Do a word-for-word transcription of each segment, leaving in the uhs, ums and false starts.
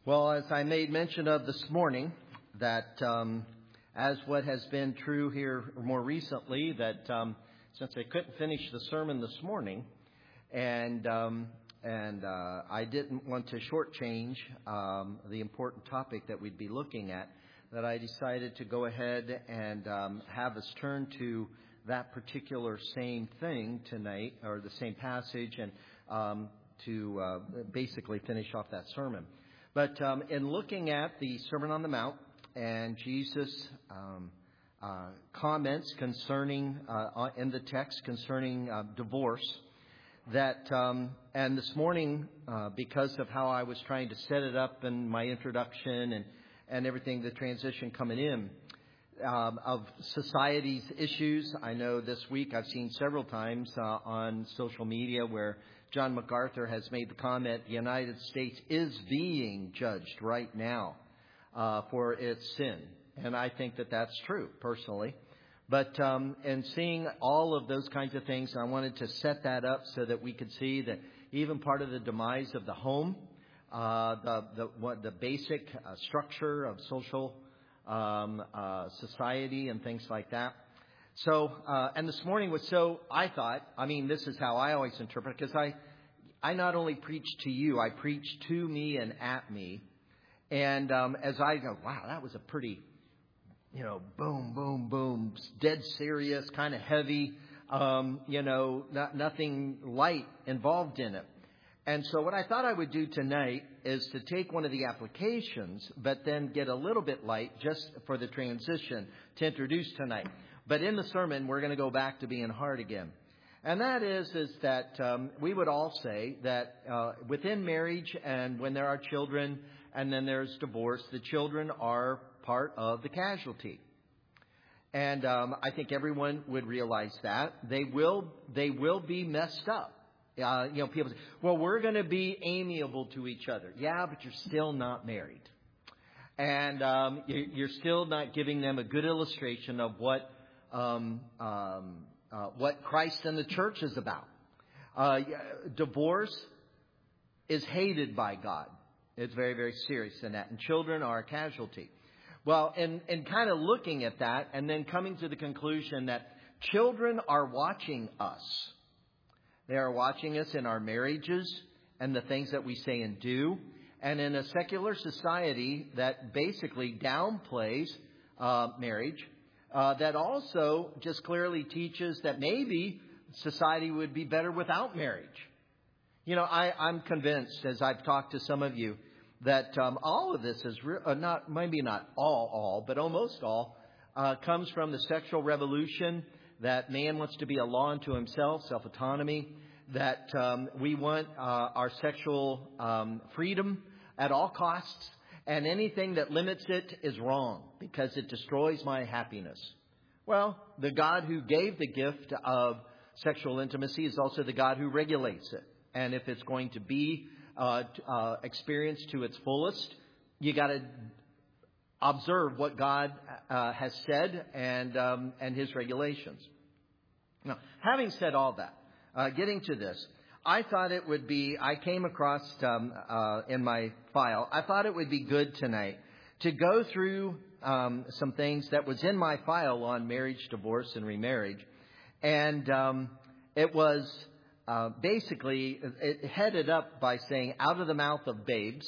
Well, as I made mention of this morning, that um, as what has been true here more recently, that um, since I couldn't finish the sermon this morning, and um, and uh, I didn't want to shortchange um, the important topic that we'd be looking at, that I decided to go ahead and um, have us turn to that particular same thing tonight, or the same passage, and um, to uh, basically finish off that sermon. But um, in looking at the Sermon on the Mount and Jesus' um, uh, comments concerning, uh, in the text concerning uh, divorce, that, um, and this morning, uh, because of how I was trying to set it up in my introduction and, and everything, the transition coming in, um, of society's issues. I know this week I've seen several times uh, on social media where John MacArthur has made the comment, the United States is being judged right now uh, for its sin. And I think that that's true, personally. But um, in seeing all of those kinds of things, I wanted to set that up so that we could see that even part of the demise of the home, uh, the, the, what, the basic uh, structure of social um, uh, society and things like that. So, uh, and this morning was so, I thought, I mean, this is how I always interpret it, because I, I not only preach to you, I preach to me and at me. And um, as I go, wow, that was a pretty, you know, boom, boom, boom, dead serious, kind of heavy, um, you know, not, nothing light involved in it. And so what I thought I would do tonight is to take one of the applications, but then get a little bit light just for the transition to introduce tonight. But in the sermon, we're going to go back to being hard again. And that is, is that um, we would all say that uh, within marriage and when there are children and then there's divorce, the children are part of the casualty. And um, I think everyone would realize that. They will, they will be messed up. Uh, you know, people say, well, we're going to be amiable to each other. Yeah, but you're still not married. And um, you're still not giving them a good illustration of what Um, um, uh, what Christ and the church is about. Uh, divorce is hated by God. It's very, very serious in that. And children are a casualty. Well, and, and kind of looking at that and then coming to the conclusion that children are watching us. They are watching us in our marriages and the things that we say and do. And in a secular society that basically downplays uh, marriage, Uh, that also just clearly teaches that maybe society would be better without marriage. You know, I, I'm convinced, as I've talked to some of you, that um, all of this is re- uh, not, maybe not all, all, but almost all, uh, comes from the sexual revolution, that man wants to be a law unto himself, self-autonomy, that um, we want uh, our sexual um, freedom at all costs. And anything that limits it is wrong because it destroys my happiness. Well, the God who gave the gift of sexual intimacy is also the God who regulates it. And if it's going to be uh, uh, experienced to its fullest, you got to observe what God uh, has said and um, and His regulations. Now, having said all that, uh, getting to this. I thought it would be, I came across um, uh, in my file, I thought it would be good tonight to go through um, some things that was in my file on marriage, divorce, and remarriage. And um, it was uh, basically, it headed up by saying, out of the mouth of babes.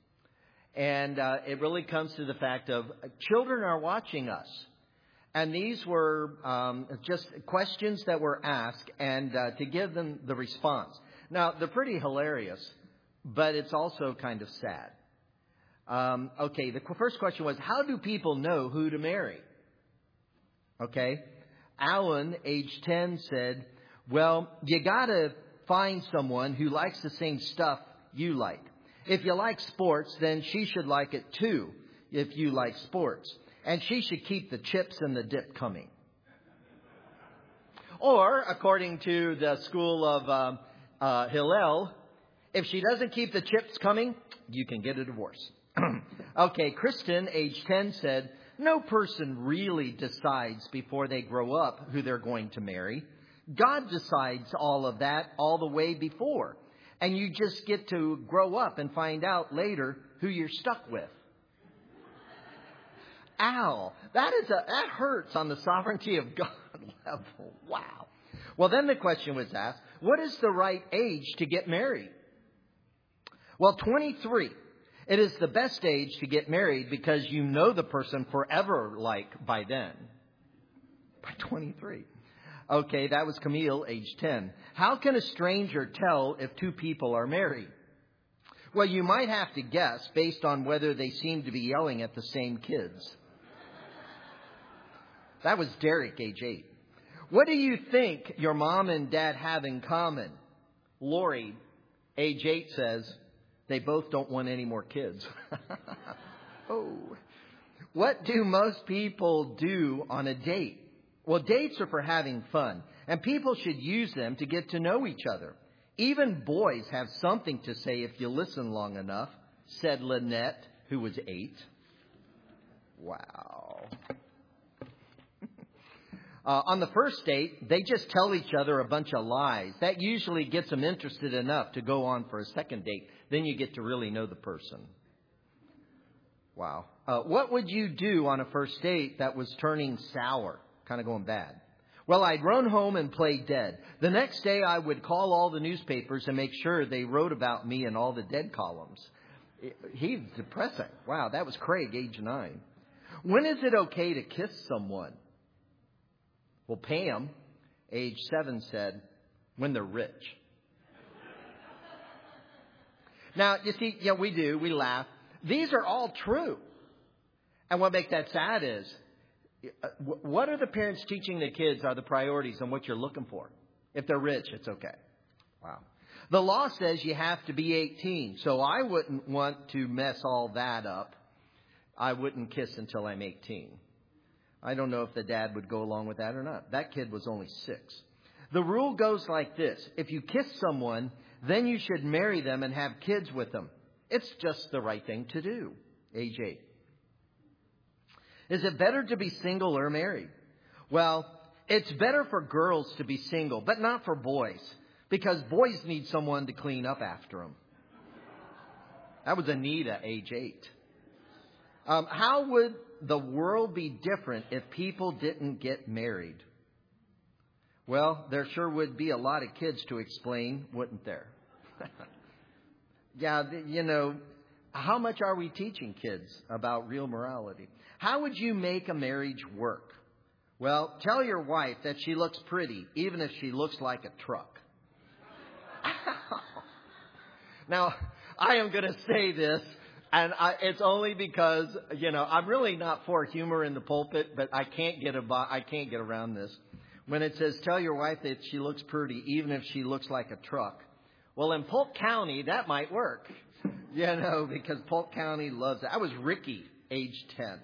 And uh, it really comes to the fact of children are watching us. And these were um, just questions that were asked and uh, to give them the response. Now, they're pretty hilarious, but it's also kind of sad. Um, okay, the first question was, how do people know who to marry? Okay, Alan, age ten, said, well, you got to find someone who likes the same stuff you like. If you like sports, then she should like it too, if you like sports. And she should keep the chips and the dip coming. Or, according to the school of um, uh, Hillel, if she doesn't keep the chips coming, you can get a divorce. Okay, Kristen, age ten, said, no person really decides before they grow up who they're going to marry. God decides all of that all the way before. And you just get to grow up and find out later who you're stuck with. Ow, that is a, that hurts on the sovereignty of God level. Wow. Well, then the question was asked, what is the right age to get married? Well, twenty-three. It is the best age to get married because you know the person forever like by then. By twenty-three. Okay, that was Camille, age ten. How can a stranger tell if two people are married? Well, you might have to guess based on whether they seem to be yelling at the same kids. That was Derek, age eight. What do you think your mom and dad have in common? Lori, age eight, says they both don't want any more kids. Oh. What do most people do on a date? Well, dates are for having fun, and people should use them to get to know each other. Even boys have something to say if you listen long enough, said Lynette, who was eight. Wow. uh, on the first date, they just tell each other a bunch of lies. That usually gets them interested enough to go on for a second date. Then you get to really know the person. Wow. Uh, what would you do on a first date that was turning sour, kind of going bad? Well, I'd run home and play dead. The next day, I would call all the newspapers and make sure they wrote about me in all the dead columns. He's depressing. Wow, that was Craig, age nine. When is it okay to kiss someone? Well, Pam, age seven, said, when they're rich. Now, you see, yeah, we do. We laugh. These are all true. And what makes that sad is, what are the parents teaching the kids are the priorities and what you're looking for? If they're rich, it's okay. Wow. The law says you have to be eighteen, so I wouldn't want to mess all that up. I wouldn't kiss until I'm eighteen. I don't know if the dad would go along with that or not. That kid was only six. The rule goes like this. If you kiss someone, then you should marry them and have kids with them. It's just the right thing to do. Age eight. Is it better to be single or married? Well, it's better for girls to be single, but not for boys, because boys need someone to clean up after them. That was Anita, age eight. Um, how would the world be different if people didn't get married? Well, there sure would be a lot of kids to explain, wouldn't there? Yeah, you know, how much are we teaching kids about real morality? How would you make a marriage work? Well, tell your wife that she looks pretty, even if she looks like a truck. Now, I am going to say this, and I, it's only because, you know, I'm really not for humor in the pulpit, but I can't get about, I can't get around this. When it says, tell your wife that she looks pretty, even if she looks like a truck. Well, in Polk County, that might work, you know, because Polk County loves it. I was Ricky, age ten.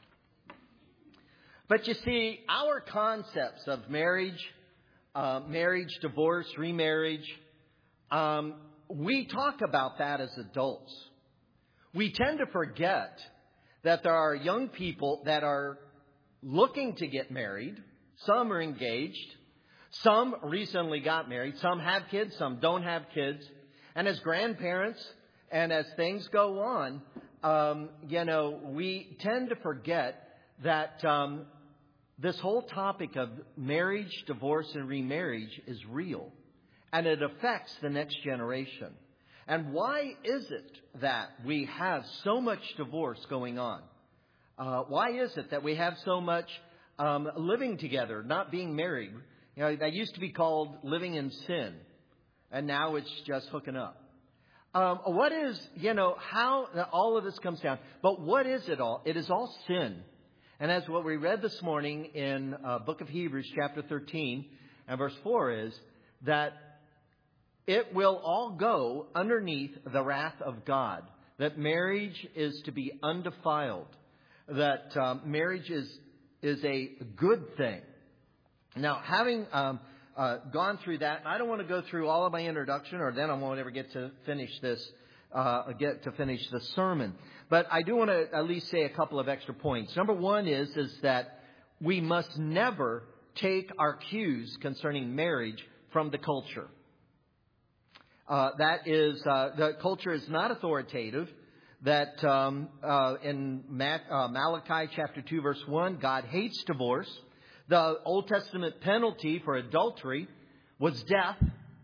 But you see, our concepts of marriage, uh, marriage, divorce, remarriage, um, we talk about that as adults. We tend to forget that there are young people that are looking to get married. Some are engaged. Some recently got married. Some have kids. Some don't have kids. And as grandparents and as things go on, um, you know, we tend to forget that um, this whole topic of marriage, divorce, and remarriage is real. And it affects the next generation. And why is it that we have so much divorce going on? Uh, why is it that we have so much um, living together, not being married? You know, that used to be called living in sin. And now it's just hooking up. Um, what is, you know, how all of this comes down. But what is it all? It is all sin. And as what we read this morning in uh, book of Hebrews, chapter thirteen, and verse four is that it will all go underneath the wrath of God. That marriage is to be undefiled. That um, marriage is, is a good thing. Now, having um, uh, gone through that, and I don't want to go through all of my introduction, or then I won't ever get to finish this, uh, get to finish the sermon. But I do want to at least say a couple of extra points. Number one is, is that we must never take our cues concerning marriage from the culture. Uh, that is, uh, the culture is not authoritative. that um, uh, in Ma- uh, Malachi chapter two, verse one, God hates divorce. The Old Testament penalty for adultery was death.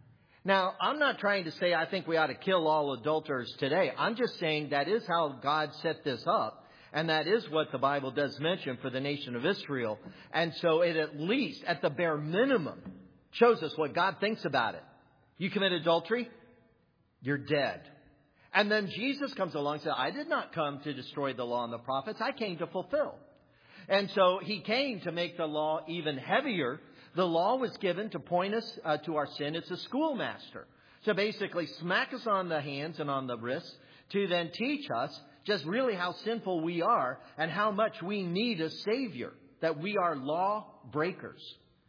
Now, I'm not trying to say I think we ought to kill all adulterers today. I'm just saying that is how God set this up. And that is what the Bible does mention for the nation of Israel. And so it at least, at the bare minimum, shows us what God thinks about it. You commit adultery, you're dead. And then Jesus comes along and says, I did not come to destroy the law and the prophets. I came to fulfill. And so he came to make the law even heavier. The law was given to point us uh, to our sin. It's a schoolmaster. So basically smack us on the hands and on the wrists to then teach us just really how sinful we are and how much we need a Savior, that we are law breakers.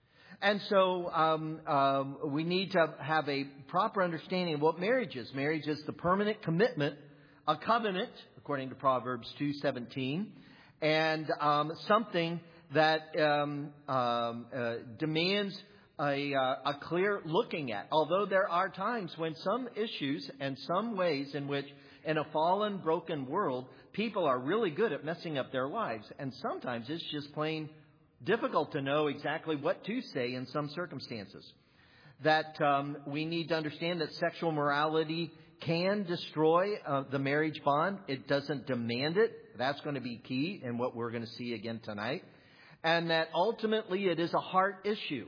And so um, um, we need to have a proper understanding of what marriage is. Marriage is the permanent commitment, a covenant, according to Proverbs two seventeen, and um, something that um, um, uh, demands a, uh, a clear looking at. Although there are times when some issues and some ways in which in a fallen, broken world, people are really good at messing up their lives. And sometimes it's just plain difficult to know exactly what to say in some circumstances. That um, we need to understand that sexual morality can destroy uh, the marriage bond. It doesn't demand it. That's going to be key in what we're going to see again tonight. And that ultimately it is a heart issue.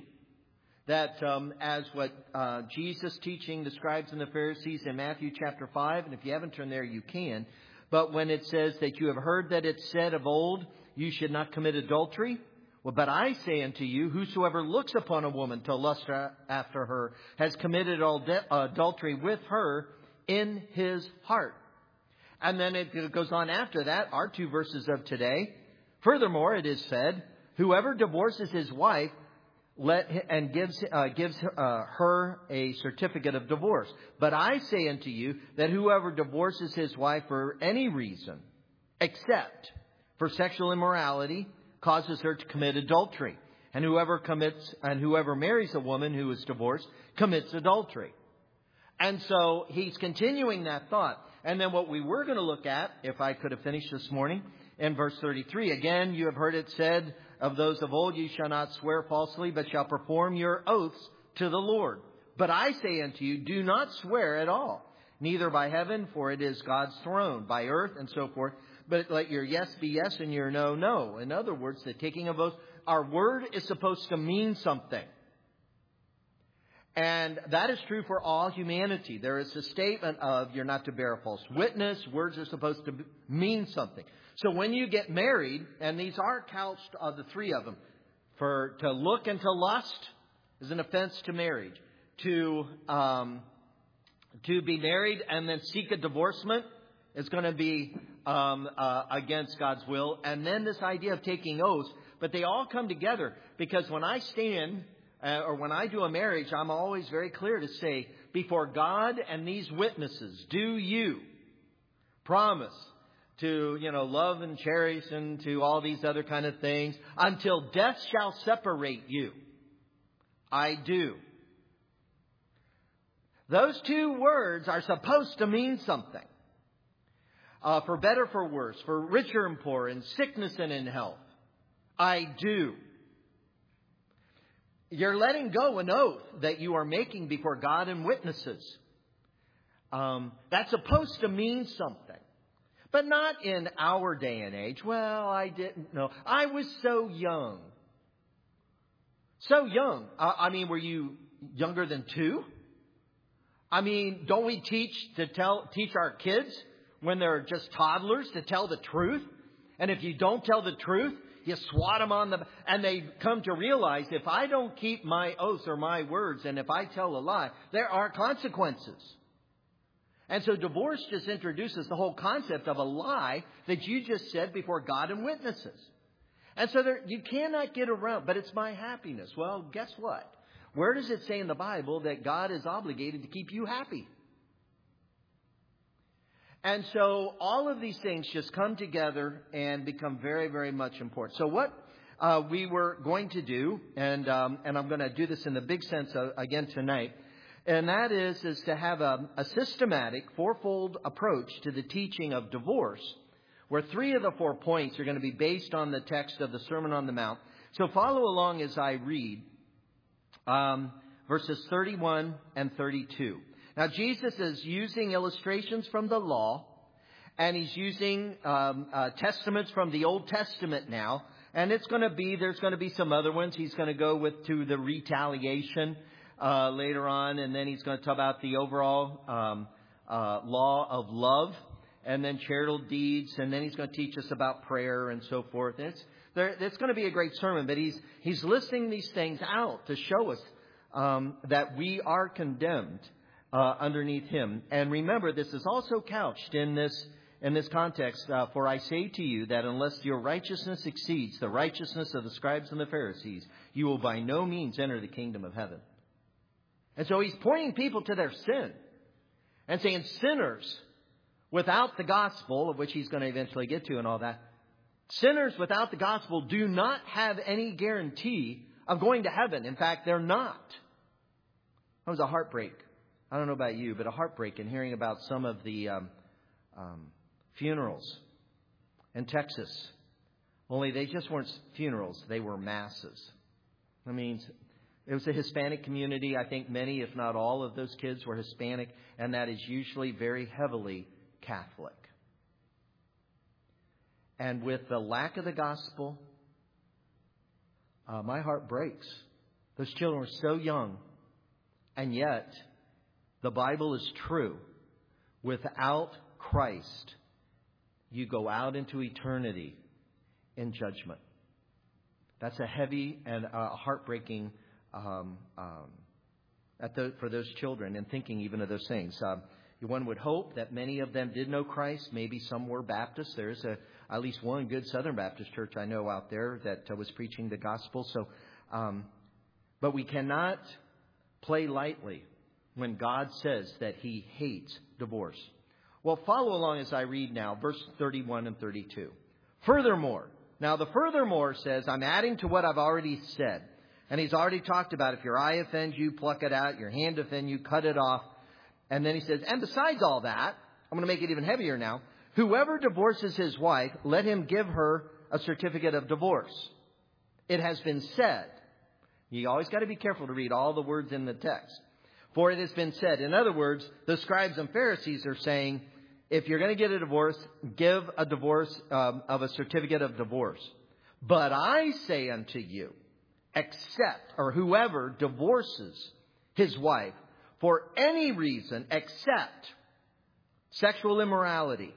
That um, as what uh, Jesus' teaching, the scribes and the Pharisees in Matthew chapter five, and if you haven't turned there, you can. But when it says that you have heard that it said of old, you should not commit adultery. Well, but I say unto you, whosoever looks upon a woman to lust after her has committed adultery with her in his heart. And then it goes on after that, our two verses of today. Furthermore, it is said, whoever divorces his wife let and gives uh, gives uh, her a certificate of divorce. But I say unto you that whoever divorces his wife for any reason, except for sexual immorality, causes her to commit adultery. And whoever commits and whoever marries a woman who is divorced commits adultery. And so he's continuing that thought. And then what we were going to look at, if I could have finished this morning, in verse thirty-three, again, you have heard it said of those of old, you shall not swear falsely, but shall perform your oaths to the Lord. But I say unto you, do not swear at all, neither by heaven, for it is God's throne, by earth, and so forth. But let your yes be yes and your no, no. In other words, the taking of oaths, our word is supposed to mean something. And that is true for all humanity. There is a statement of you're not to bear a false witness. Words are supposed to mean something. So when you get married, and these are couched, uh, the three of them, for to look and to lust is an offense to marriage. To um, to be married and then seek a divorcement is going to be um, uh, against God's will. And then this idea of taking oaths, but they all come together because when I stand uh, or when I do a marriage, I'm always very clear to say, before God and these witnesses, do you promise to, you know, love and cherish and to all these other kind of things until death shall separate you? I do. Those two words are supposed to mean something. Uh, for better, for worse, for richer and poor, in sickness and in health. I do. You're letting go an oath that you are making before God and witnesses. Um, that's supposed to mean something. But not in our day and age. Well, I didn't know. I was so young. So young. I, I mean, were you younger than two? I mean, don't we teach to tell teach our kids when they're just toddlers to tell the truth? And if you don't tell the truth, you swat them on the... And they come to realize if I don't keep my oaths or my words, and if I tell a lie, there are consequences. And so divorce just introduces the whole concept of a lie that you just said before God and witnesses. And so there, you cannot get around, but it's my happiness. Well, guess what? Where does it say in the Bible that God is obligated to keep you happy? And so all of these things just come together and become very, very much important. So what uh, we were going to do, and um, and I'm going to do this in the big sense of, again tonight, And that is, is to have a, a systematic fourfold approach to the teaching of divorce, where three of the four points are going to be based on the text of the Sermon on the Mount. So follow along as I read um, verses thirty-one and thirty-two. Now, Jesus is using illustrations from the law, and he's using um, uh, testaments from the Old Testament now. And it's going to be, there's going to be some other ones. He's going to go with to the retaliation uh, later on. And then he's going to talk about the overall um, uh, law of love and then charitable deeds. And then he's going to teach us about prayer and so forth. And it's, there, it's going to be a great sermon. But he's, he's listing these things out to show us um, that we are condemned uh, underneath him. And remember, this is also couched in this In this context, uh, for I say to you that unless your righteousness exceeds the righteousness of the scribes and the Pharisees, you will by no means enter the kingdom of heaven. And so he's pointing people to their sin and saying sinners without the gospel, of which he's going to eventually get to and all that, sinners without the gospel do not have any guarantee of going to heaven. In fact, they're not. That was a heartbreak. I don't know about you, but a heartbreak in hearing about some of the Um, um, funerals in Texas. Only they just weren't funerals. They were masses. I mean, it was a Hispanic community. I think many, if not all, of those kids were Hispanic. And that is usually very heavily Catholic. And with the lack of the gospel, uh, my heart breaks. Those children were so young. And yet, the Bible is true. Without Christ, you go out into eternity in judgment. That's a heavy and uh, heartbreaking um, um, at the, for those children, and thinking even of those things. Uh, one would hope that many of them did know Christ. Maybe some were Baptist. There's a, at least one good Southern Baptist church I know out there that uh, was preaching the gospel. So, um, but we cannot play lightly when God says that he hates divorce. Well, follow along as I read now, verse thirty-one and thirty-two. Furthermore, now the furthermore says, I'm adding to what I've already said. And he's already talked about if your eye offends you, pluck it out. Your hand offends you, cut it off. And then he says, and besides all that, I'm going to make it even heavier now. Whoever divorces his wife, let him give her a certificate of divorce. It has been said. You always got to be careful to read all the words in the text. For it has been said. In other words, the scribes and Pharisees are saying, if you're going to get a divorce, give a divorce um, of a certificate of divorce. But I say unto you, except, or whoever divorces his wife for any reason except sexual immorality,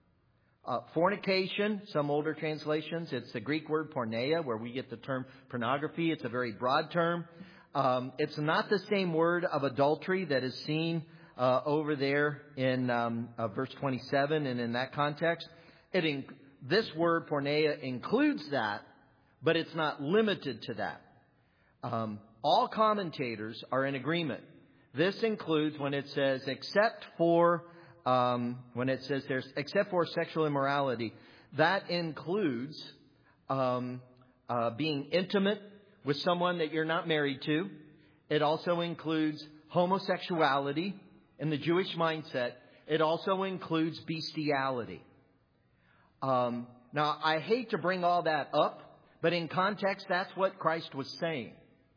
uh, fornication, some older translations, it's the Greek word porneia, where we get the term pornography. It's a very broad term. Um, it's not the same word of adultery that is seen uh, over there in um, uh, verse twenty-seven and in that context. It in, this word porneia includes that, but it's not limited to that. Um, all commentators are in agreement. This includes when it says except for um, when it says there's except for sexual immorality. That includes um, uh, being intimate with someone that you're not married to. It also includes homosexuality in the Jewish mindset. It also includes bestiality. Um, now, I hate to bring all that up, but in context, that's what Christ was saying.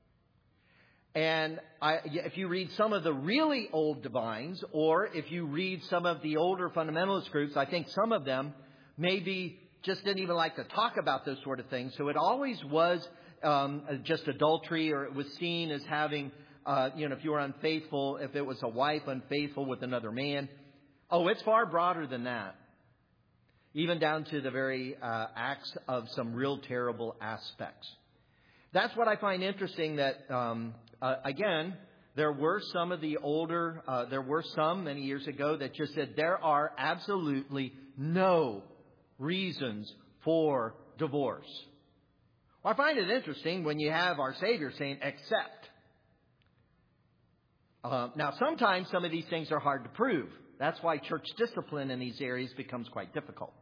And I, if you read some of the really old divines, or if you read some of the older fundamentalist groups, I think some of them maybe just didn't even like to talk about those sort of things. So it always was um, just adultery, or it was seen as having, uh, you know, if you were unfaithful, if it was a wife unfaithful with another man. Oh, it's far broader than that. Even down to the very uh, acts of some real terrible aspects. That's what I find interesting, that, um, uh, again, there were some of the older, uh, there were some many years ago that just said there are absolutely no reasons for divorce. Well, I find it interesting when you have our Savior saying, except. Uh, now, sometimes some of these things are hard to prove. That's why church discipline in these areas becomes quite difficult.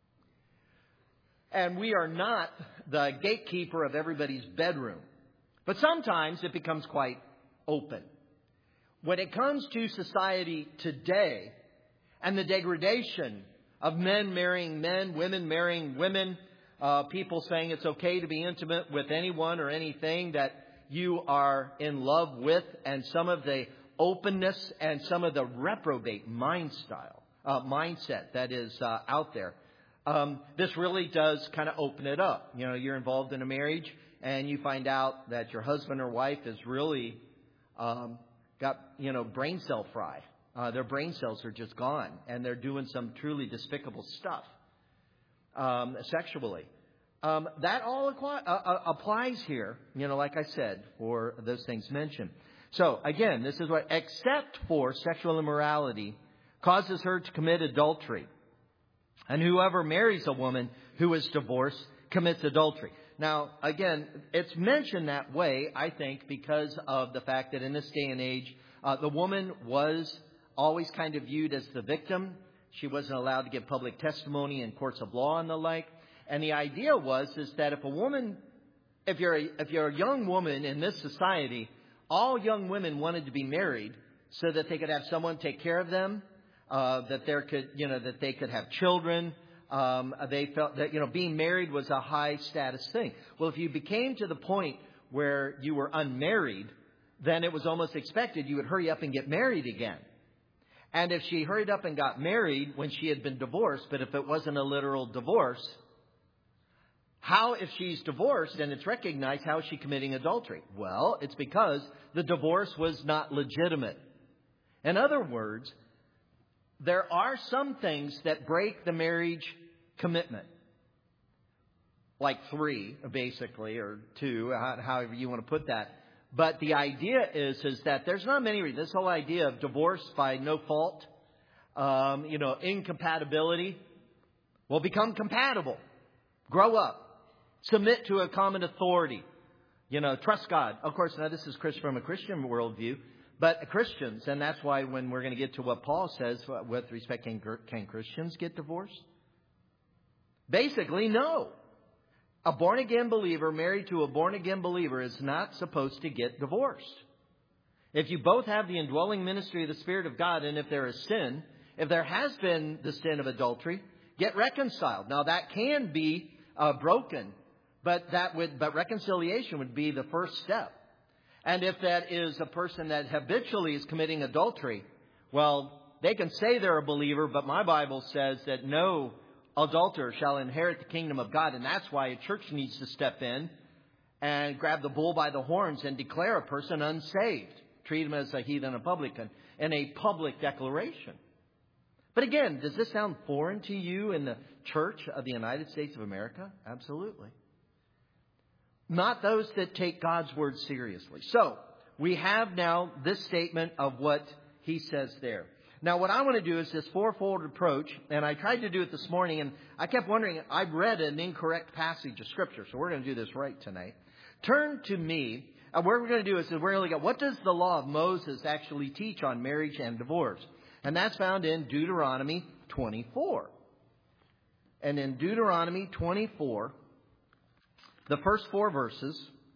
And we are not the gatekeeper of everybody's bedroom. But sometimes it becomes quite open. when it comes to society today and the degradation of men marrying men, women marrying women, uh, people saying it's okay to be intimate with anyone or anything that you are in love with, and some of the openness and some of the reprobate mind style, uh, mindset that is uh, out there. Um, this really does kind of open it up. You know, you're involved in a marriage and you find out that your husband or wife is really um, got, you know, brain cell fry. Uh, their brain cells are just gone, and they're doing some truly despicable stuff um, sexually. Um, that all acqui- uh, applies here, you know, like I said, for those things mentioned. So, again, this is what, except for sexual immorality, causes her to commit adultery. And whoever marries a woman who is divorced commits adultery. Now, again, it's mentioned that way, I think, because of the fact that in this day and age, uh, the woman was always kind of viewed as the victim. She wasn't allowed to give public testimony in courts of law and the like. And the idea was is that if a woman, if you're a, if you're a young woman in this society, all young women wanted to be married so that they could have someone take care of them, uh, that there could, you know, that they could have children. Um, they felt that, you know, being married was a high status thing. Well, if you became to the point where you were unmarried, then it was almost expected you would hurry up and get married again. And if she hurried up and got married when she had been divorced, but if it wasn't a literal divorce, how, if she's divorced and it's recognized, how is she committing adultery? Well, it's because the divorce was not legitimate. In other words, there are some things that break the marriage commitment. Like three, basically, or two, however you want to put that. But the idea is, is that there's not many reasons. This whole idea of divorce by no fault, um, you know, incompatibility. Well, become compatible. Grow up. Submit to a common authority. You know, trust God. Of course, now this is from a Christian worldview. But Christians, and that's why when we're going to get to what Paul says with respect, can, can Christians get divorced? Basically, no. A born-again believer married to a born-again believer is not supposed to get divorced. If you both have the indwelling ministry of the Spirit of God, and if there is sin, if there has been the sin of adultery, get reconciled. Now, that can be uh, broken, but that would, but reconciliation would be the first step. And if that is a person that habitually is committing adultery, well, they can say they're a believer, but my Bible says that no adulterer shall inherit the kingdom of God. And that's why a church needs to step in and grab the bull by the horns and declare a person unsaved. Treat him as a heathen and publican in a public declaration. But again, does this sound foreign to you in the Church of the United States of America? Absolutely. Not those that take God's word seriously. So we have now this statement of what he says there. Now, what I want to do is this fourfold approach, and I tried to do it this morning, and I kept wondering, I've read an incorrect passage of Scripture, so we're going to do this right tonight. Turn to me. Uh, what we're going to do is we're going to look at what does the law of Moses actually teach on marriage and divorce? And that's found in Deuteronomy twenty-four. And in Deuteronomy twenty-four, the first four verses,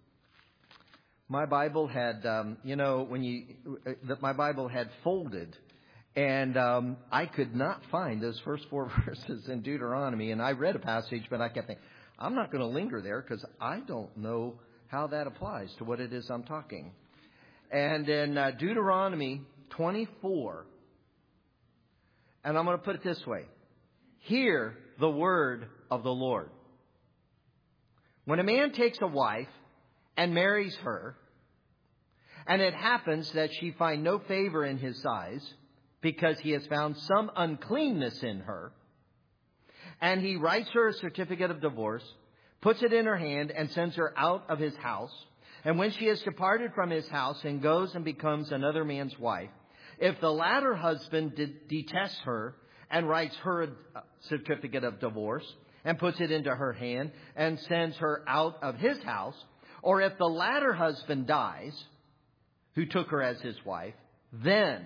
my Bible had, um, you know, when you, that my Bible had folded. And um, I could not find those first four verses in Deuteronomy. And I read a passage, but I kept thinking, I'm not going to linger there because I don't know how that applies to what it is I'm talking. And in uh, Deuteronomy twenty-four, and I'm going to put it this way. Hear the word of the Lord. When a man takes a wife and marries her, and it happens that she find no favor in his eyes, because he has found some uncleanness in her, and he writes her a certificate of divorce, puts it in her hand, and sends her out of his house. And when she has departed from his house and goes and becomes another man's wife, if the latter husband de- detests her and writes her a certificate of divorce and puts it into her hand and sends her out of his house, or if the latter husband dies, who took her as his wife, then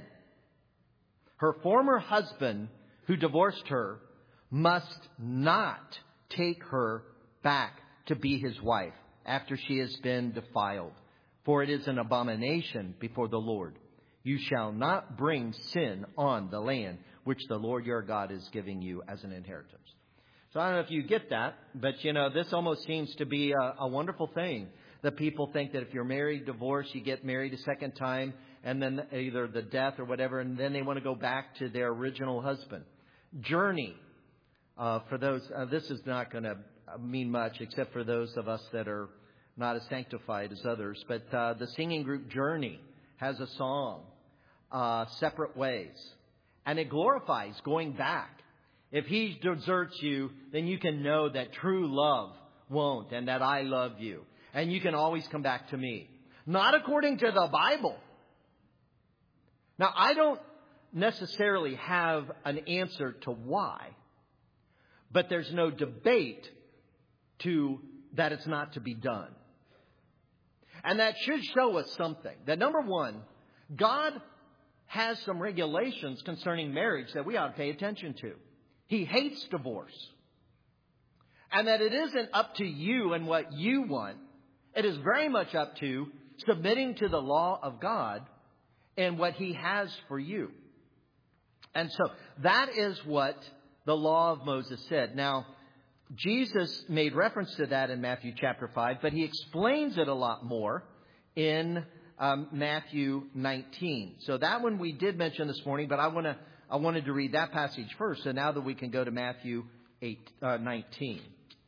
her former husband who divorced her must not take her back to be his wife after she has been defiled, for it is an abomination before the Lord. You shall not bring sin on the land which the Lord your God is giving you as an inheritance. So I don't know if you get that, but, you know, this almost seems to be a, a wonderful thing. That people think that if you're married, divorced, you get married a second time, and then either the death or whatever, and then they want to go back to their original husband. Journey. Uh, for those, uh, this is not going to mean much except for those of us that are not as sanctified as others. But uh, the singing group Journey has a song, uh, Separate Ways. And it glorifies going back. If he deserts you, then you can know that true love won't, and that I love you. And you can always come back to me. Not according to the Bible. Now, I don't necessarily have an answer to why. But there's no debate to that it's not to be done. And that should show us something. That number one, God has some regulations concerning marriage that we ought to pay attention to. He hates divorce. And that it isn't up to you and what you want. It is very much up to submitting to the law of God and what He has for you. And so that is what the law of Moses said. Now, Jesus made reference to that in Matthew chapter five, but He explains it a lot more in um, Matthew nineteen. So that one we did mention this morning, but I want to I wanted to read that passage first. So now that we can go to Matthew eight, uh, nineteen.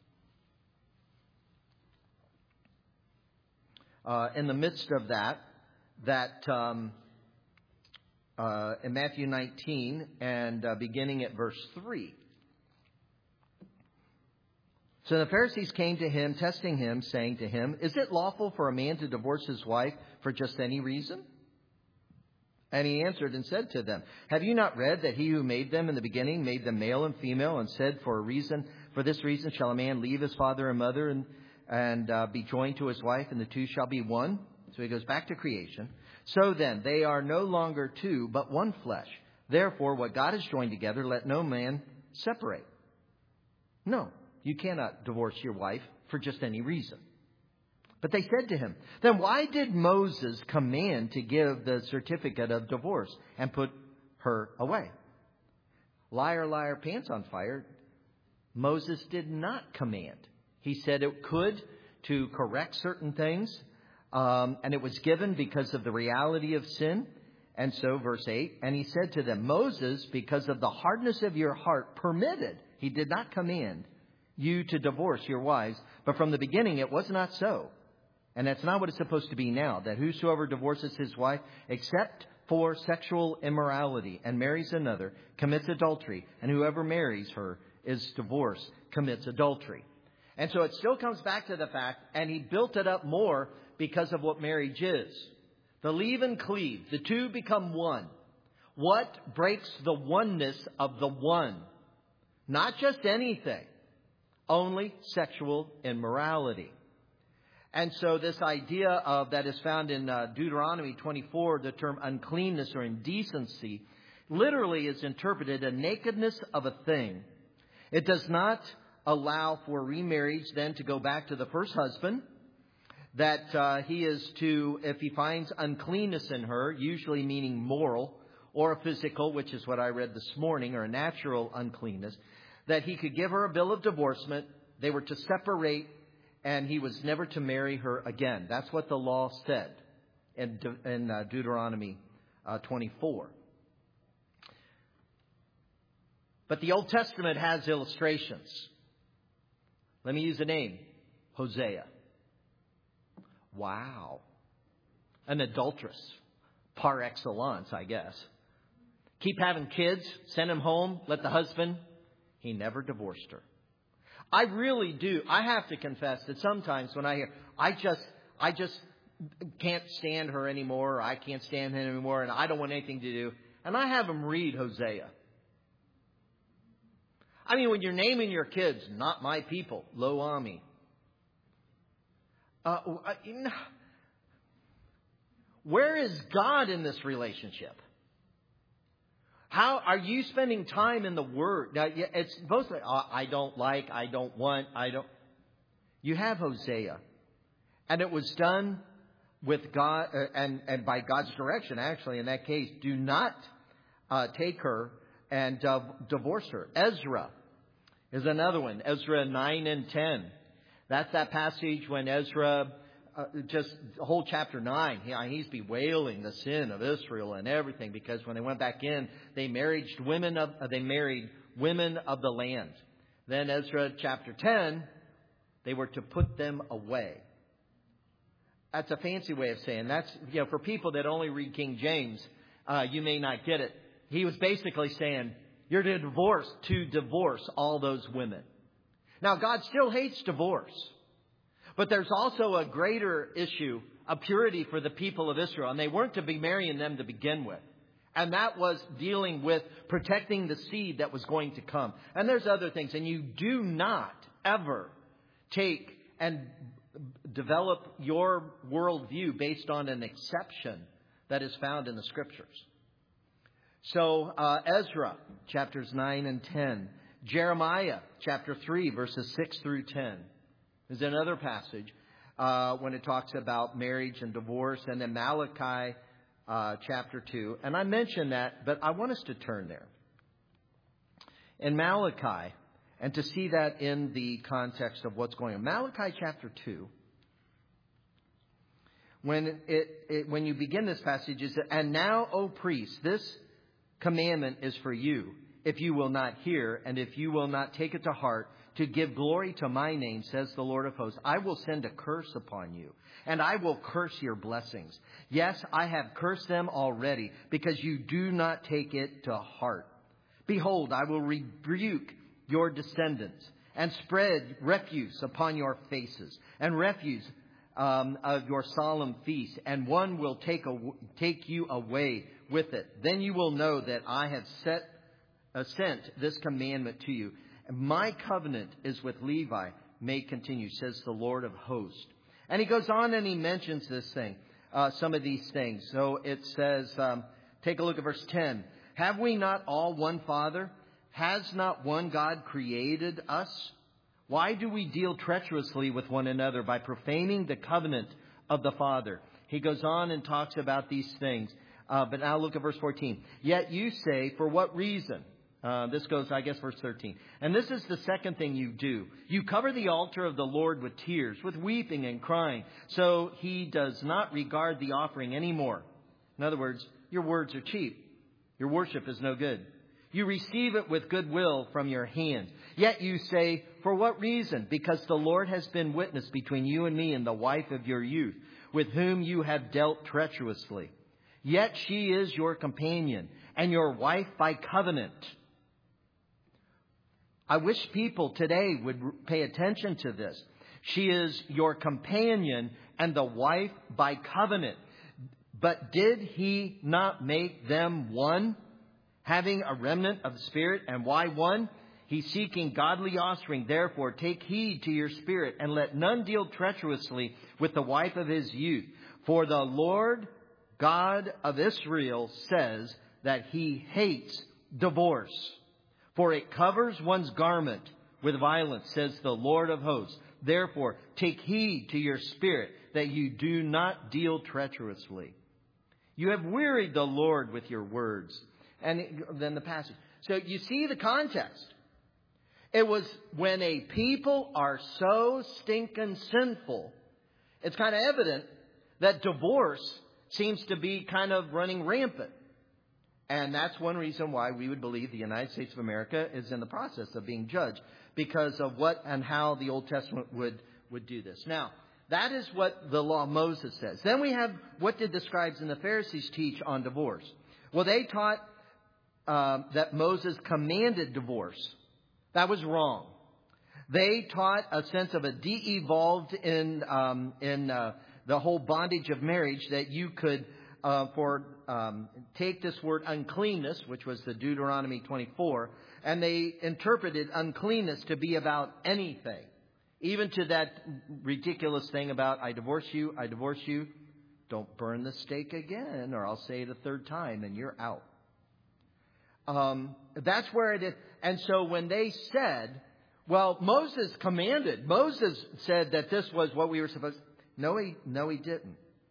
Uh, in the midst of that, that um, uh, in Matthew nineteen and uh, beginning at verse three. So the Pharisees came to him, testing him, saying to him, "Is it lawful for a man to divorce his wife for just any reason?" And he answered and said to them, "Have you not read that he who made them in the beginning made them male and female, and said, for a reason, for this reason shall a man leave his father and mother and and uh, be joined to his wife, and the two shall be one?" So he goes back to creation. "So then, they are no longer two, but one flesh. Therefore, what God has joined together, let no man separate." No, you cannot divorce your wife for just any reason. But they said to him, "Then why did Moses command to give the certificate of divorce and put her away?" Liar, liar, pants on fire. Moses did not command. He said it could to correct certain things. Um, and it was given because of the reality of sin. And so, verse eight, "And he said to them, Moses, because of the hardness of your heart, permitted," he did not command, "you to divorce your wives. But from the beginning it was not so. And that's not what it's supposed to be now, that whosoever divorces his wife, except for sexual immorality, and marries another, commits adultery. And whoever marries her is divorced, commits adultery." And so it still comes back to the fact, and he built it up more because of what marriage is. The leave and cleave, the two become one. What breaks the oneness of the one? Not just anything, only sexual immorality. And so this idea of that is found in uh, Deuteronomy twenty-four, the term uncleanness or indecency, literally is interpreted a nakedness of a thing. It does not allow for remarriage then to go back to the first husband. That uh, he is to, if he finds uncleanness in her, usually meaning moral or physical, which is what I read this morning, or a natural uncleanness, that he could give her a bill of divorcement. They were to separate, and he was never to marry her again. That's what the law said in, De- in uh, Deuteronomy uh, twenty-four. But the Old Testament has illustrations. Let me use a name. Hosea. Wow. An adulteress. Par excellence, I guess. Keep having kids. Send them home. Let the husband. He never divorced her. I really do. I have to confess that sometimes when I hear, I just, I just can't stand her anymore. Or I can't stand him anymore. And I don't want anything to do. And I have them read Hosea. I mean, when you're naming your kids, not my people, Lo Ami. Uh, where is God in this relationship? How are you spending time in the Word? Now, it's mostly, uh, I don't like, I don't want, I don't. You have Hosea. And it was done with God, uh, and, and by God's direction, actually, in that case, do not uh, take her and uh, divorce her. Ezra is another one. Ezra nine and ten. That's that passage when Ezra, uh, just the whole chapter nine, he, he's bewailing the sin of Israel and everything, because when they went back in, they married women of uh, they married women of the land. Then Ezra chapter ten, they were to put them away. That's a fancy way of saying that's, you know, for people that only read King James, uh, you may not get it. He was basically saying, you're to divorce, to divorce all those women. Now, God still hates divorce, but there's also a greater issue of purity for the people of Israel, and they weren't to be marrying them to begin with. And that was dealing with protecting the seed that was going to come. And there's other things, and you do not ever take and develop your worldview based on an exception that is found in the Scriptures. So uh, Ezra, chapters nine and ten. Jeremiah, chapter three, verses six through ten. Is another passage uh, when it talks about marriage and divorce. And then Malachi, uh, chapter two. And I mentioned that, but I want us to turn there. In Malachi, and to see that in the context of what's going on. Malachi chapter two. When it, it when you begin this passage, it says, and now, O priests, this commandment is for you, if you will not hear, and if you will not take it to heart, to give glory to my name, says the Lord of hosts, I will send a curse upon you, and I will curse your blessings. Yes, I have cursed them already, because you do not take it to heart. Behold, I will rebuke your descendants, and spread refuse upon your faces, and refuse um, of your solemn feast, and one will take a, take you away with it. Then you will know that I have set uh, sent this commandment to you. My covenant is with Levi, may continue, says the Lord of hosts. And he goes on and he mentions this thing, uh, some of these things. So it says, um, take a look at verse ten. Have we not all one Father? Has not one God created us? Why do we deal treacherously with one another by profaning the covenant of the Father? He goes on and talks about these things. Uh, but now look at verse fourteen. Yet you say, for what reason? Uh, this goes, I guess, verse thirteen. And this is the second thing you do. You cover the altar of the Lord with tears, with weeping and crying. So he does not regard the offering anymore. In other words, your words are cheap. Your worship is no good. You receive it with goodwill from your hand. Yet you say, for what reason? Because the Lord has been witness between you and me and the wife of your youth, with whom you have dealt treacherously. Yet she is your companion and your wife by covenant. I wish people today would pay attention to this. She is your companion and the wife by covenant. But did he not make them one, having a remnant of the Spirit? And why one? He's seeking godly offspring. Therefore, take heed to your spirit, and let none deal treacherously with the wife of his youth. For the Lord God of Israel says that he hates divorce. For it covers one's garment with violence, says the Lord of hosts. Therefore, take heed to your spirit, that you do not deal treacherously. You have wearied the Lord with your words. And then the passage. So you see the context. It was when a people are so stinking sinful, it's kind of evident that divorce seems to be kind of running rampant. And that's one reason why we would believe the United States of America is in the process of being judged, because of what and how the Old Testament would, would do this. Now, that is what the law of Moses says. Then we have, what did the scribes and the Pharisees teach on divorce? Well, they taught uh, that Moses commanded divorce. That was wrong. They taught a sense of a de-evolved in, um, in uh, the whole bondage of marriage, that you could Uh, for um, take this word uncleanness, which was the Deuteronomy twenty-four, and they interpreted uncleanness to be about anything, even to that ridiculous thing about I divorce you, I divorce you. Don't burn the stake again, or I'll say it a third time, and you're out. Um, that's where it is. And so when they said, well, Moses commanded, Moses said that this was what we were supposed to. No, he, no, he didn't.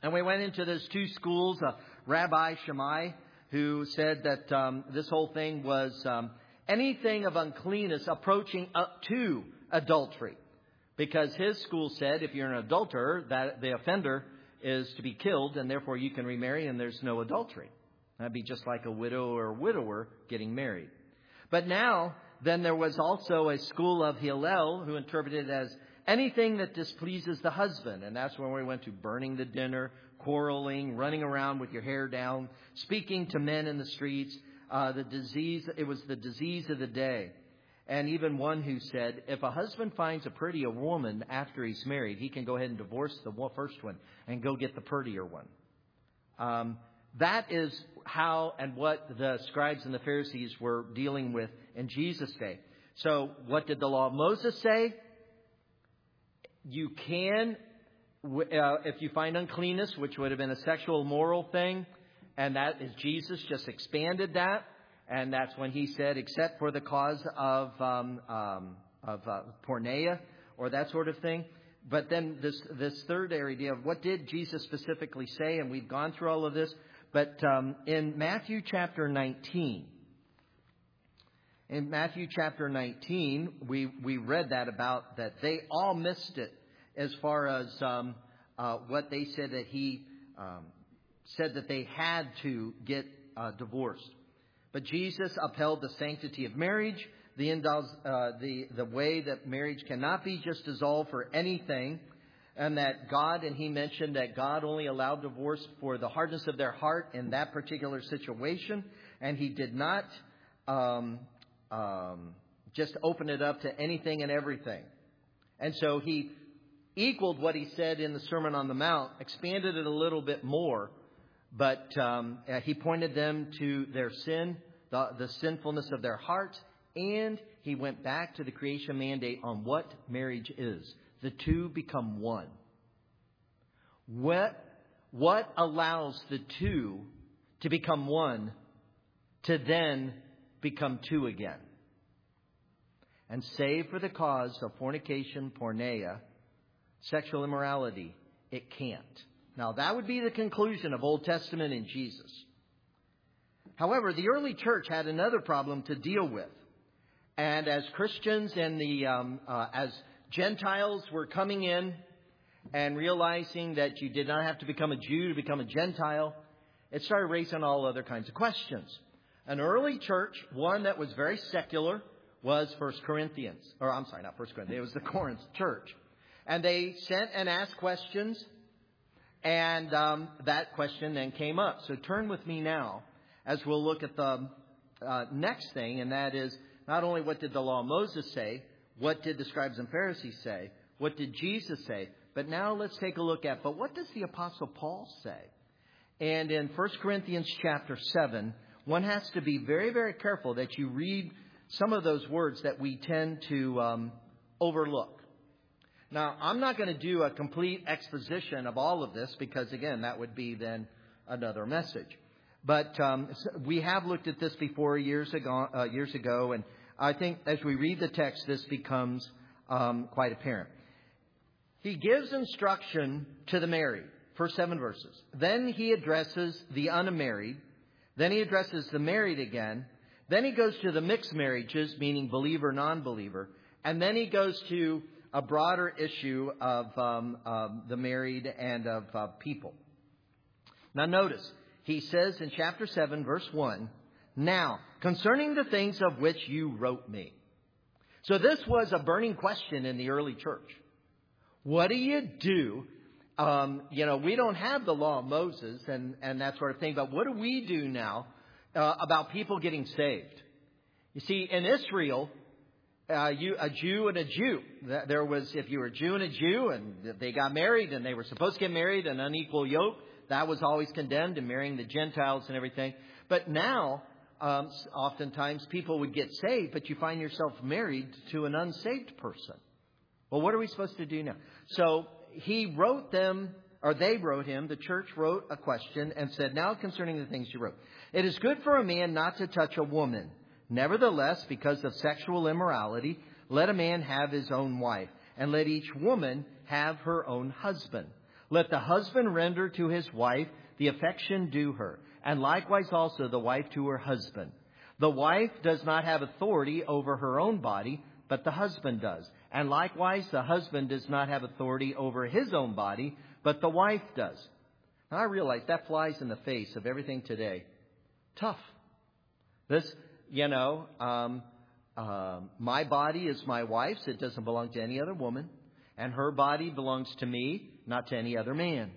And we went into those two schools, uh, Rabbi Shammai, who said that um, this whole thing was um, anything of uncleanness approaching up to adultery. Because his school said if you're an adulterer, that the offender is to be killed, and therefore you can remarry and there's no adultery. That'd be just like a widow or a widower getting married. But now, then there was also a school of Hillel who interpreted it as anything that displeases the husband. And that's when we went to burning the dinner, quarreling, running around with your hair down, speaking to men in the streets. Uh, the disease, it was the disease of the day. And even one who said, if a husband finds a prettier woman after he's married, he can go ahead and divorce the first one and go get the prettier one. Um, that is how and what the scribes and the Pharisees were dealing with in Jesus' day. So what did the law of Moses say? You can, uh, if you find uncleanness, which would have been a sexual moral thing, and that is Jesus just expanded that. And that's when he said, except for the cause of um, um, of uh, porneia or that sort of thing. But then this this third idea of what did Jesus specifically say? And we've gone through all of this. But um, in Matthew chapter nineteen, in Matthew chapter nineteen, we, we read that about that they all missed it as far as um, uh, what they said that he um, said that they had to get uh, divorced. But Jesus upheld the sanctity of marriage, the, uh, the the way that marriage cannot be just dissolved for anything, and that God, and he mentioned that God only allowed divorce for the hardness of their heart in that particular situation, and he did not um, um, just open it up to anything and everything. And so he equaled what he said in the Sermon on the Mount, expanded it a little bit more. But um, he pointed them to their sin, the, the sinfulness of their hearts, and he went back to the creation mandate on what marriage is. The two become one. What, what allows the two to become one to then become two again? And save for the cause of fornication, porneia, sexual immorality, it can't. Now, that would be the conclusion of Old Testament in Jesus. However, the early church had another problem to deal with. And as Christians and the um, uh, as Gentiles were coming in and realizing that you did not have to become a Jew to become a Gentile, it started raising all other kinds of questions. An early church, one that was very secular, was First Corinthians. Or I'm sorry, not First Corinthians. It was the Corinth church. And they sent and asked questions. And um, that question then came up. So turn with me now as we'll look at the uh, next thing. And that is not only what did the law of Moses say, what did the scribes and Pharisees say, what did Jesus say? But now let's take a look at, but what does the Apostle Paul say? And in First Corinthians chapter seven, one has to be very, very careful that you read some of those words that we tend to um, overlook. Now, I'm not going to do a complete exposition of all of this because, again, that would be then another message. But um, we have looked at this before years ago, uh, years ago, and I think as we read the text, this becomes um, quite apparent. He gives instruction to the married, first seven verses. Then he addresses the unmarried. Then he addresses the married again. Then he goes to the mixed marriages, meaning believer, non-believer. And then he goes to a broader issue of um, um, the married and of uh, people. Now notice, he says in chapter seven, verse one, now, concerning the things of which you wrote me. So this was a burning question in the early church. What do you do? Um, you know, we don't have the law of Moses and, and that sort of thing, but what do we do now uh, about people getting saved? You see, in Israel, Uh, you, a Jew and a Jew. There was, if you were a Jew and a Jew and they got married and they were supposed to get married, an unequal yoke, that was always condemned, and marrying the Gentiles and everything. But now, um, oftentimes people would get saved, but you find yourself married to an unsaved person. Well, what are we supposed to do now? So he wrote them, or they wrote him, the church wrote a question and said, now concerning the things you wrote. It is good for a man not to touch a woman. Nevertheless, because of sexual immorality, let a man have his own wife, and let each woman have her own husband. Let the husband render to his wife the affection due her, and likewise also the wife to her husband. The wife does not have authority over her own body, but the husband does. And likewise, the husband does not have authority over his own body, but the wife does. Now, I realize that flies in the face of everything today. Tough. This, you know, um, uh, my body is my wife's. It doesn't belong to any other woman. And her body belongs to me, not to any other man.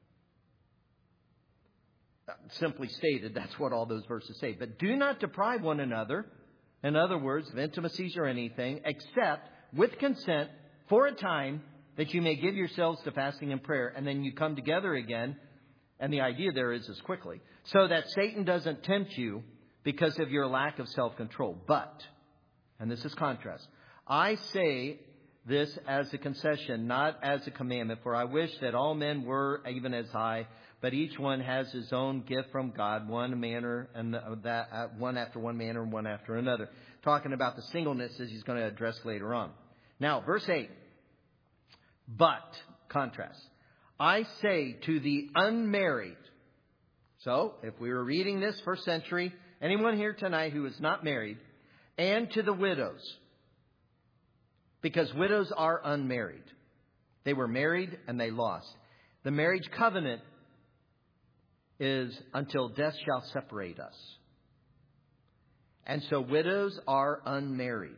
Simply stated, that's what all those verses say. But do not deprive one another, in other words, of intimacies or anything, except with consent for a time, that you may give yourselves to fasting and prayer, and then you come together again. And the idea there is as quickly, so that Satan doesn't tempt you because of your lack of self-control. But, and this is contrast, I say this as a concession, not as a commandment, for I wish that all men were even as I, but each one has his own gift from God, one manner and that uh, one after one manner and one after another. Talking about the singleness as he's going to address later on. Now, verse eight. But, contrast, I say to the unmarried. So, if we were reading this first century, anyone here tonight who is not married, and to the widows, because widows are unmarried. They were married and they lost. The marriage covenant is until death shall separate us. And so widows are unmarried.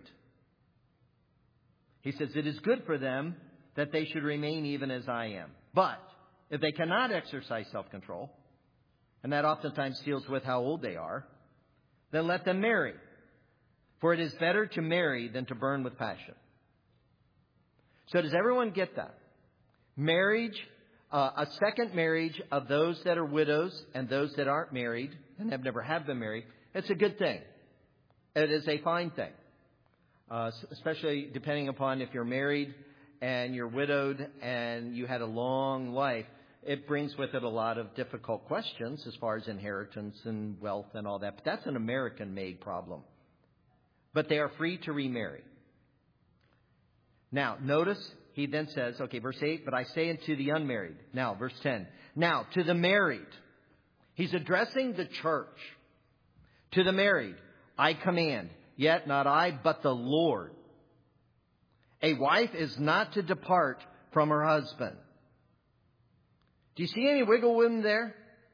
He says it is good for them that they should remain even as I am. But if they cannot exercise self-control, and that oftentimes deals with how old they are, then let them marry. For it is better to marry than to burn with passion. So does everyone get that? Marriage, uh, a second marriage of those that are widows and those that aren't married and have never have been married, it's a good thing. It is a fine thing. Uh, especially depending upon if you're married and you're widowed and you had a long life. It brings with it a lot of difficult questions as far as inheritance and wealth and all that. But that's an American-made problem. But they are free to remarry. Now, notice he then says, okay, verse eight, but I say unto the unmarried. Now, verse ten. Now, to the married. He's addressing the church. To the married, I command, yet not I, but the Lord. A wife is not to depart from her husband. Do you see any wiggle room there?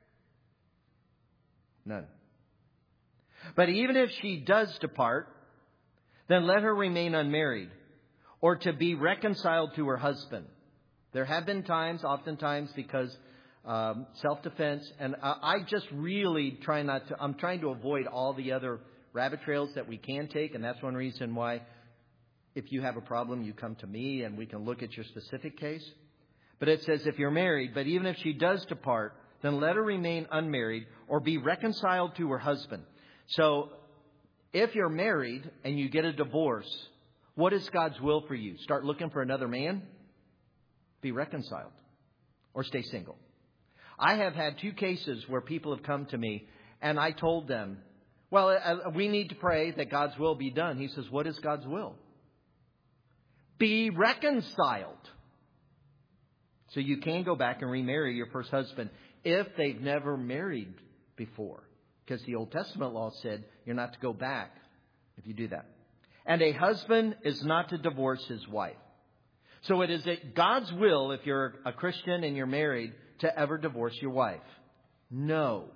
None. But even if she does depart, then let her remain unmarried, or to be reconciled to her husband. There have been times, oftentimes because um, self-defense, and I, I just really try not to, I'm trying to avoid all the other rabbit trails that we can take, and that's one reason why if you have a problem, you come to me and we can look at your specific case. But it says if you're married, but even if she does depart, then let her remain unmarried or be reconciled to her husband. So if you're married and you get a divorce, what is God's will for you? Start looking for another man? Be reconciled or stay single. I have had two cases where people have come to me and I told them, well, uh, we need to pray that God's will be done. He says, what is God's will? Be reconciled. So you can go back and remarry your first husband if they've never married before. Because the Old Testament law said you're not to go back if you do that. And a husband is not to divorce his wife. So it is God's will, if you're a Christian and you're married, to ever divorce your wife. No.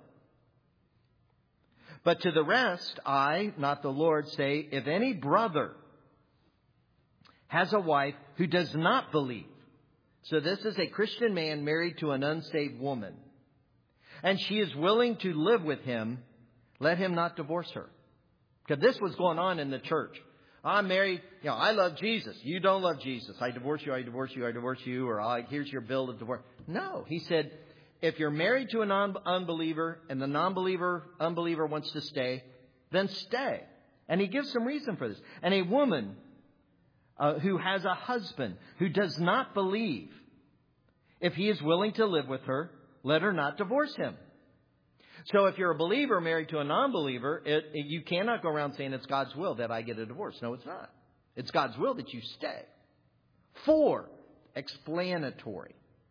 But to the rest, I, not the Lord, say, if any brother has a wife who does not believe. So this is a Christian man married to an unsaved woman. And she is willing to live with him. Let him not divorce her. Because this was going on in the church. I'm married. You know, I love Jesus. You don't love Jesus. I divorce you. I divorce you. I divorce you. Or I, here's your bill of divorce. No. He said, if you're married to a non- unbeliever and the non-believer, unbeliever wants to stay, then stay. And he gives some reason for this. And a woman Uh, who has a husband who does not believe, if he is willing to live with her, let her not divorce him. So if you're a believer married to a non-believer, it, it, you cannot go around saying it's God's will that I get a divorce. No, it's not. It's God's will that you stay. Four, explanatory.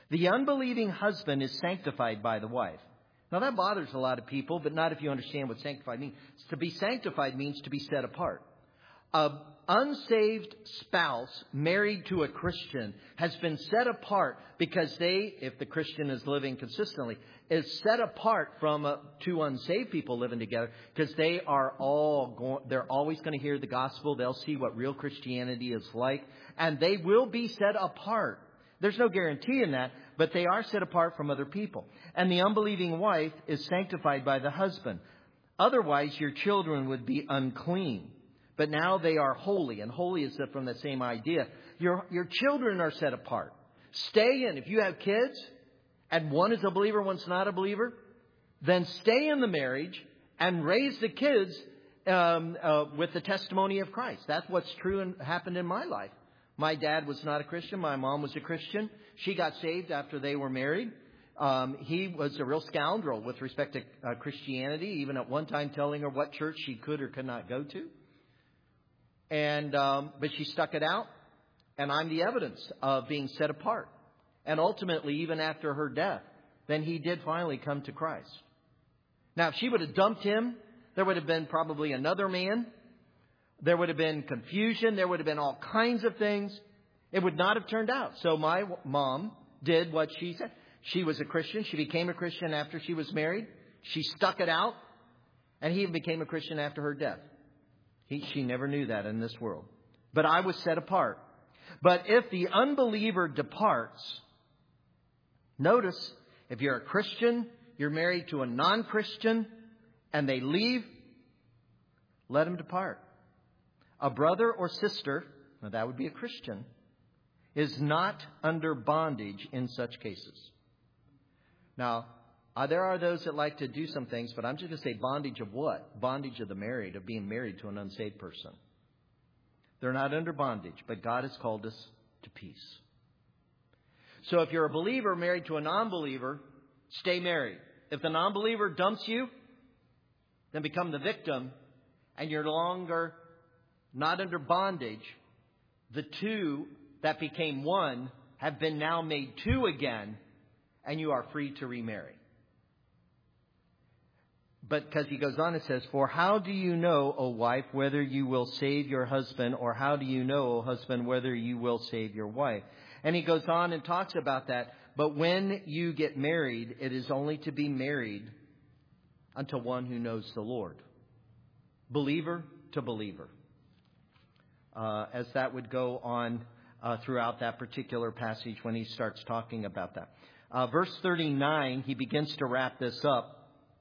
The unbelieving husband is sanctified by the wife. Now that bothers a lot of people, but not if you understand what sanctified means. To be sanctified means to be set apart. An unsaved spouse married to a Christian has been set apart because they, if the Christian is living consistently, is set apart from uh, two unsaved people living together because they are all going, they're always going to hear the gospel. They'll see what real Christianity is like, and they will be set apart. There's no guarantee in that, but they are set apart from other people. And the unbelieving wife is sanctified by the husband. Otherwise, your children would be unclean. But now they are holy, and holy is from the same idea. Your, your children are set apart. Stay in. If you have kids, and one is a believer, one's not a believer, then stay in the marriage and raise the kids um, uh, with the testimony of Christ. That's what's true and happened in my life. My dad was not a Christian. My mom was a Christian. She got saved after they were married. Um, he was a real scoundrel with respect to uh, Christianity, even at one time telling her what church she could or could not go to. And um, but she stuck it out, and I'm the evidence of being set apart. And ultimately, even after her death, then he did finally come to Christ. Now, if she would have dumped him, there would have been probably another man. There would have been confusion. There would have been all kinds of things. It would not have turned out. So my mom did what she said. She was a Christian. She became a Christian after she was married. She stuck it out. And he became a Christian after her death. He, she never knew that in this world. But I was set apart. But if the unbeliever departs, notice, if you're a Christian, you're married to a non-Christian, and they leave, let them depart. A brother or sister, now that would be a Christian, is not under bondage in such cases. Now, uh, there are those that like to do some things, but I'm just going to say bondage of what? Bondage of the married, of being married to an unsaved person. They're not under bondage, but God has called us to peace. So if you're a believer married to a non-believer, stay married. If the non-believer dumps you, then become the victim, and you're no longer not under bondage. The two that became one have been now made two again, and you are free to remarry. But because he goes on, it says, for how do you know, O wife, whether you will save your husband, or how do you know, O husband, whether you will save your wife? And he goes on and talks about that. But when you get married, it is only to be married unto one who knows the Lord. Believer to believer. Uh, as that would go on uh, throughout that particular passage when he starts talking about that. Uh, verse thirty-nine, he begins to wrap this up.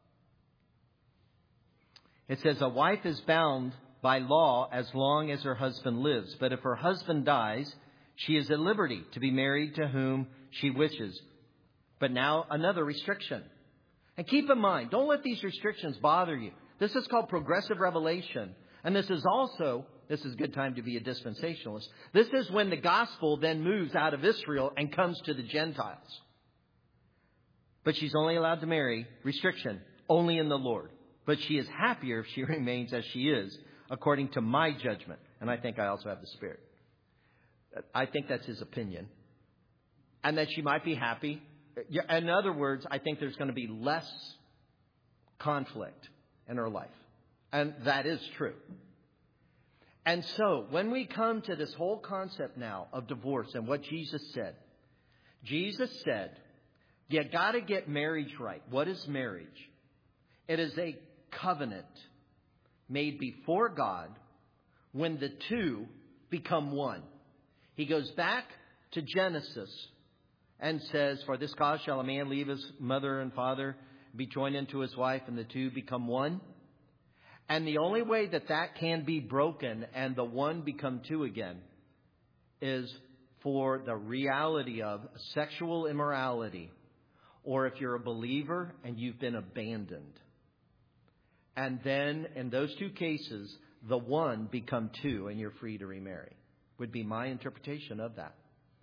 It says, a wife is bound by law as long as her husband lives. But if her husband dies, she is at liberty to be married to whom she wishes. But now another restriction. And keep in mind, don't let these restrictions bother you. This is called progressive revelation. And this is also, this is a good time to be a dispensationalist. This is when the gospel then moves out of Israel and comes to the Gentiles. But she's only allowed to marry, restriction, only in the Lord. But she is happier if she remains as she is, according to my judgment. And I think I also have the Spirit. I think that's his opinion. And that she might be happy. In other words, I think there's going to be less conflict in her life. And that is true. And so, when we come to this whole concept now of divorce and what Jesus said, Jesus said, you got to get marriage right. What is marriage? It is a covenant made before God when the two become one. He goes back to Genesis and says, for this cause shall a man leave his mother and father, be joined unto his wife, and the two become one. And the only way that that can be broken and the one become two again is for the reality of sexual immorality, or if you're a believer and you've been abandoned. And then in those two cases, the one become two and you're free to remarry, would be my interpretation of that.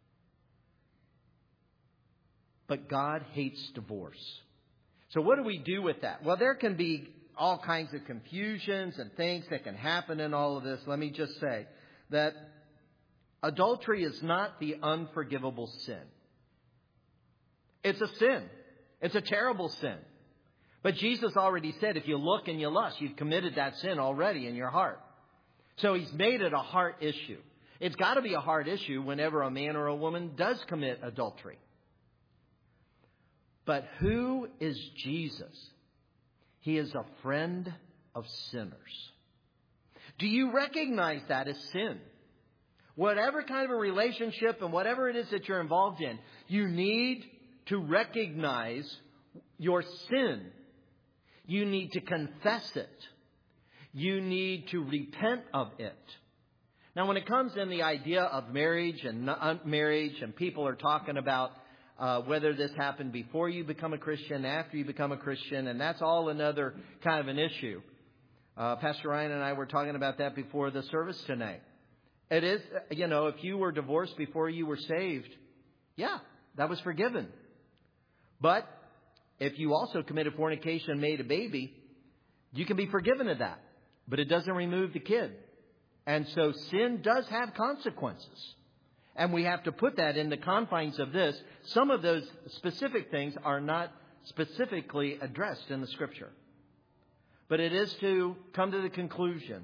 But God hates divorce. So what do we do with that? Well, there can be all kinds of confusions and things that can happen in all of this. Let me just say that adultery is not the unforgivable sin. It's a sin. It's a terrible sin. But Jesus already said if you look and you lust, you've committed that sin already in your heart. So he's made it a heart issue. It's got to be a heart issue whenever a man or a woman does commit adultery. But who is Jesus? He is a friend of sinners. Do you recognize that as sin? Whatever kind of a relationship and whatever it is that you're involved in, you need to recognize your sin. You need to confess it. You need to repent of it. Now, when it comes in the idea of marriage and not marriage, and people are talking about uh, whether this happened before you become a Christian, after you become a Christian, and that's all another kind of an issue. Uh, Pastor Ryan and I were talking about that before the service tonight. It is, you know, if you were divorced before you were saved, yeah, that was forgiven. But if you also committed fornication and made a baby, you can be forgiven of that. But it doesn't remove the kid. And so sin does have consequences. And we have to put that in the confines of this. Some of those specific things are not specifically addressed in the Scripture. But it is to come to the conclusion.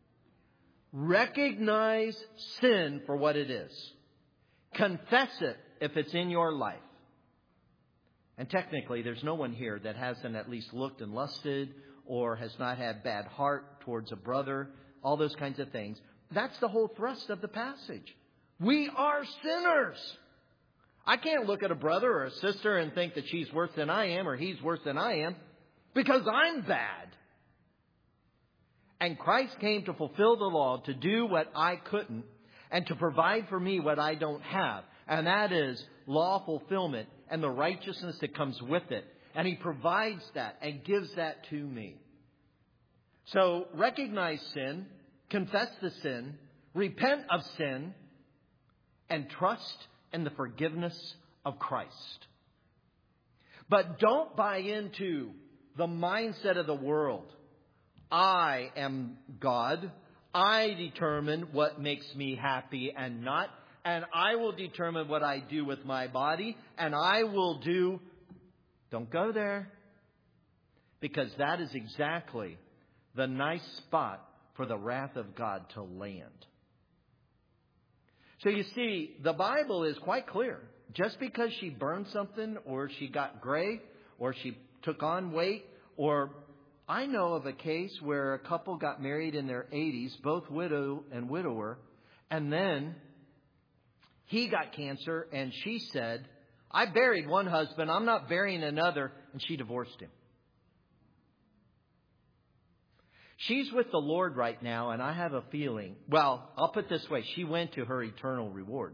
Recognize sin for what it is. Confess it if it's in your life. And technically, there's no one here that hasn't at least looked and lusted or has not had bad heart towards a brother, all those kinds of things. That's the whole thrust of the passage. We are sinners. I can't look at a brother or a sister and think that she's worse than I am or he's worse than I am because I'm bad. And Christ came to fulfill the law, to do what I couldn't, and to provide for me what I don't have. And that is law fulfillment and the righteousness that comes with it. And He provides that and gives that to me. So recognize sin, confess the sin, repent of sin, and trust in the forgiveness of Christ. But don't buy into the mindset of the world. I am God. I determine what makes me happy and not. And I will determine what I do with my body. And I will do... Don't go there. Because that is exactly the nice spot for the wrath of God to land. So you see, the Bible is quite clear. Just because she burned something, or she got gray, or she took on weight, or... I know of a case where a couple got married in their eighties, both widow and widower, and then he got cancer, and she said, I buried one husband, I'm not burying another, and she divorced him. She's with the Lord right now, and I have a feeling, well, I'll put it this way, she went to her eternal reward.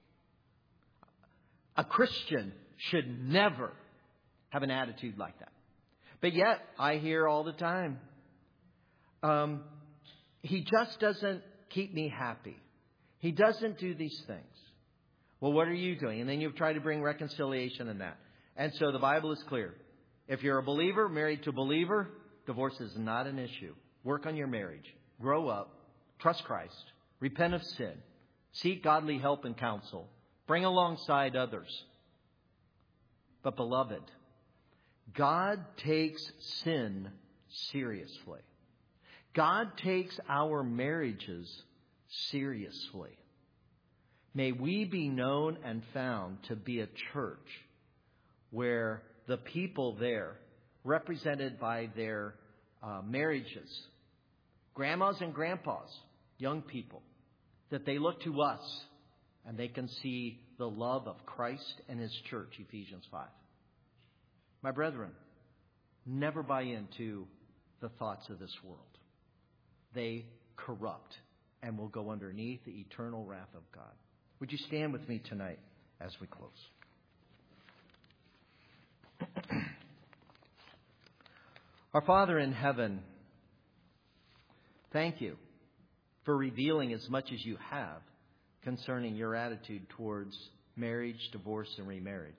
A Christian should never have an attitude like that. But yet, I hear all the time, um, he just doesn't keep me happy. He doesn't do these things. Well, what are you doing? And then you try to bring reconciliation in that. And so the Bible is clear. If you're a believer, married to a believer, divorce is not an issue. Work on your marriage. Grow up. Trust Christ. Repent of sin. Seek godly help and counsel. Bring alongside others. But beloved, God takes sin seriously. God takes our marriages seriously. May we be known and found to be a church where the people there, represented by their uh, marriages, grandmas and grandpas, young people, that they look to us and they can see the love of Christ and His church, Ephesians five. My brethren, never buy into the thoughts of this world. They corrupt and will go underneath the eternal wrath of God. Would you stand with me tonight as we close? Our Father in heaven, thank you for revealing as much as you have concerning your attitude towards marriage, divorce, and remarriage.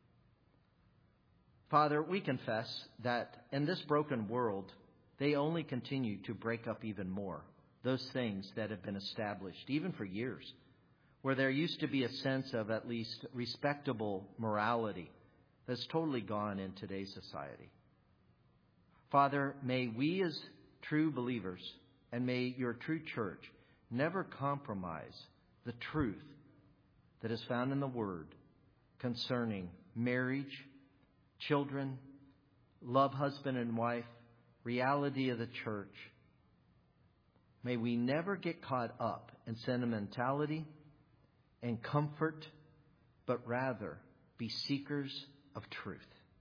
Father, we confess that in this broken world, they only continue to break up even more those things that have been established, even for years, where there used to be a sense of at least respectable morality that's totally gone in today's society. Father, may we as true believers and may your true church never compromise the truth that is found in the Word concerning marriage, children, love husband and wife, reality of the church. May we never get caught up in sentimentality and comfort, but rather be seekers of truth.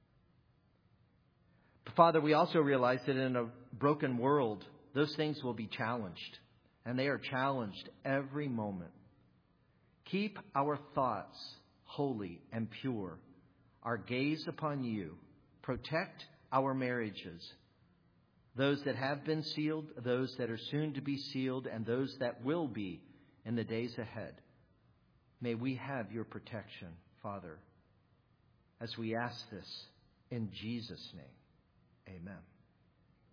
But Father, we also realize that in a broken world, those things will be challenged, and they are challenged every moment. Keep our thoughts holy and pure, our gaze upon you. Protect our marriages, those that have been sealed, those that are soon to be sealed, and those that will be in the days ahead. May we have your protection, Father, as we ask this in Jesus' name. Amen.